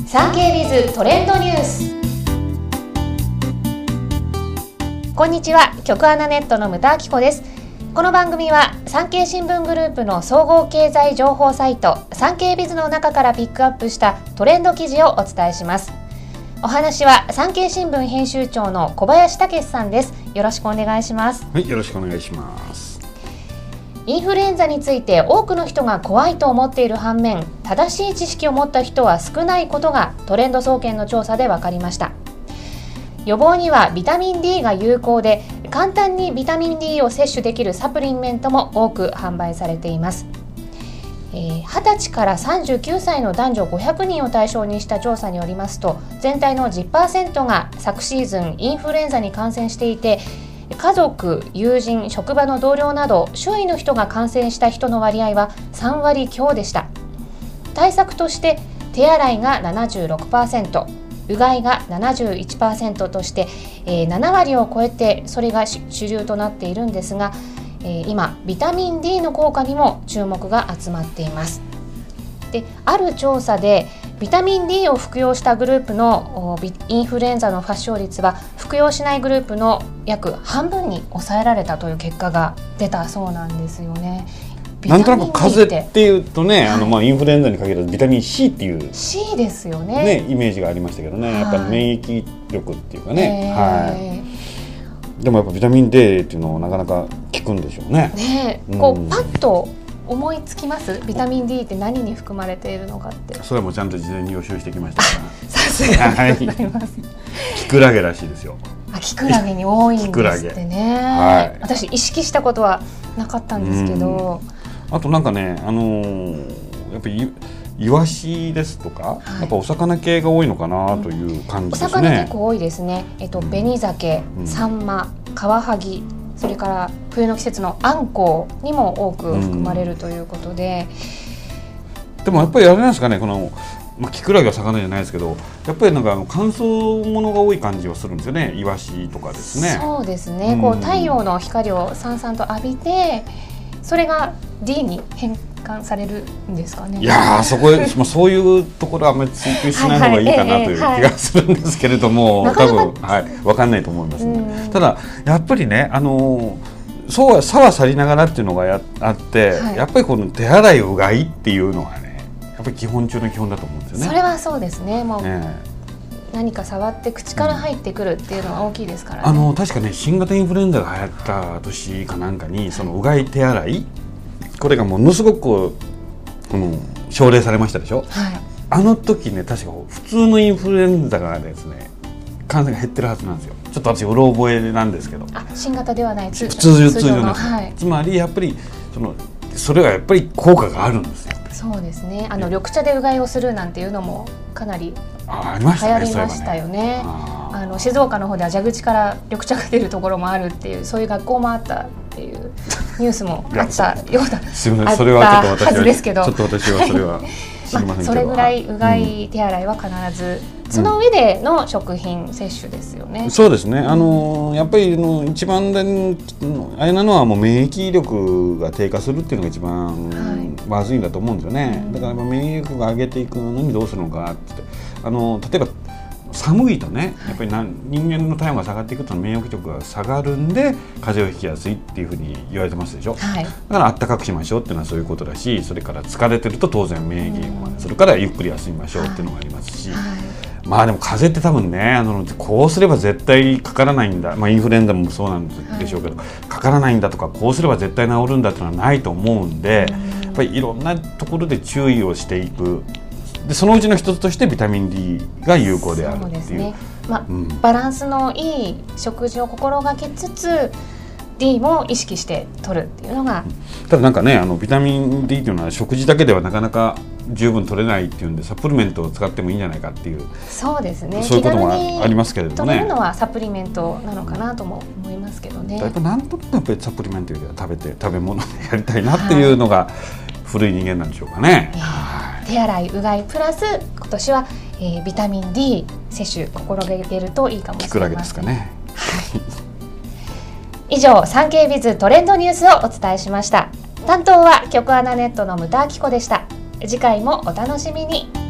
産経ビズトレンドニュース。こんにちは、局アナネットの牟田明子です。この番組は産経新聞グループの総合経済情報サイト産経ビズの中からピックアップしたトレンド記事をお伝えします。お話は産経新聞編集長の小林武さんです。よろしくお願いします。 はい、よろしくお願いします。 インフルエンザについて多くの人が怖いと思っている反面、正しい知識を持った人は少ないことがトレンド総研の調査で分かりました。予防にはビタミン D が有効で、簡単にビタミン D を摂取できるサプリメントも多く販売されています。20歳から39歳の男女500人を対象にした調査によりますと、全体の 10% が昨シーズンインフルエンザに感染していて、家族、友人、職場の同僚など周囲の人が感染した人の割合は3割強でした。対策として手洗いが 76%、うがいが 71% として、7割を超えてそれが主流となっているんですが、今ビタミン D の効果にも注目が集まっています。で、ある調査でビタミン D を服用したグループのインフルエンザの発症率は服用しないグループの約半分に抑えられたという結果が出たそうなんですよね。 なんとなく風邪っていうとね、インフルエンザに限らずビタミン C っていう、 C ですよね、 イメージがありましたけどね、やっぱり免疫力っていうかね、でもやっぱビタミン D っていうのをなかなか効くんでしょうね。 こうパッと思いつきます？ビタミン D って何に含まれているのかって。 それもちゃんと事前に予習してきましたから。 さすがでございます。 キクラゲらしいですよ。 キクラゲに多いんですってね。私意識したことはなかったんですけど。 あとなんかね、やっぱりイワシですとか、やっぱお魚系が多いのかなという感じですね。 お魚結構多いですね。紅鮭、サンマ、カワハギ、それから冬の季節のアンコウにも多く含まれるということで、 でもやっぱりあれなんですかね、このキクラゲは魚じゃないですけど、やっぱりなんか乾燥物が多い感じはするんですよね。イワシとかですね。 そうですね、こう太陽の光をさんさんと浴びて、それが D に変換されるんですかね。 いやそこへそういうところはあんまり追求しない方がいいかなという気がするんですけれども、多分分かんないと思いますね。ただやっぱりね、そう差は去りながらっていうのがあって、やっぱりこの手洗いうがいっていうのがね、やっぱり基本中の基本だと思うんですよね。 それはそうですね。もう何か触って口から入ってくるっていうのは大きいですからね。確かね、新型インフルエンザが流行った年かなんかに、そのうがい手洗い、これがものすごく奨励されましたでしょ。あの時ね、確か普通のインフルエンザがですね、感染が減ってるはずなんですよ。ちょっと私うろ覚えなんですけど、 新型ではない通常の、つまりやっぱりそれがやっぱり効果があるんですよ。 そうですね。緑茶でうがいをするなんていうのもかなり流行りましたよね。静岡の方では蛇口から緑茶が出るところもあるっていう、そういう学校もあったっていうニュースもあったようだ。 すみません、それはちょっと私はですけど、 ちょっと私はそれは知りませんけど、 それぐらいうがい、手洗いは必ず、その上での食品摂取ですよね。 そうですね。やっぱり一番あれなのはもう免疫力が低下するっていうのが一番まずいんだと思うんですよね。だから免疫力が上げていくのにどうするのかって、例えば寒いとね、やっぱり人間の体温が下がっていくと免疫力が下がるんで風邪をひきやすいっていうふうに言われてますでしょ。だから暖かくしましょうっていうのはそういうことだし、それから疲れてると当然免疫力がするからゆっくり休みましょうっていうのがありますし、でも風邪って多分ね、こうすれば絶対かからないんだ、インフルエンザもそうなんでしょうけど、かからないんだとかこうすれば絶対治るんだっていうのはないと思うんで、やっぱりいろんなところで注意をしていく。でそのうちの一つとしてビタミン D が有効であるっていう。そうですね。 バランスのいい食事を心がけつつ D も意識して取るっていうのが、 ただなんかね、ビタミン D っていうのは食事だけではなかなか十分取れないっていうんで、サプリメントを使ってもいいんじゃないかっていう、 そうですね、 そういうこともありますけれどもね。 取れるのはサプリメントなのかなとも思いますけどね。 やっぱなんとなくやっぱりサプリメントよりは食べ物でやりたいなっていうのが古い人間なんでしょうかね。 手洗い、うがいプラス今年は、ビタミン D 摂取心がけるといいかもしれません。 キクラゲですかね。 以上、産経ビズトレンドニュースをお伝えしました。担当は局アナネットの牟田明子でした。次回もお楽しみに。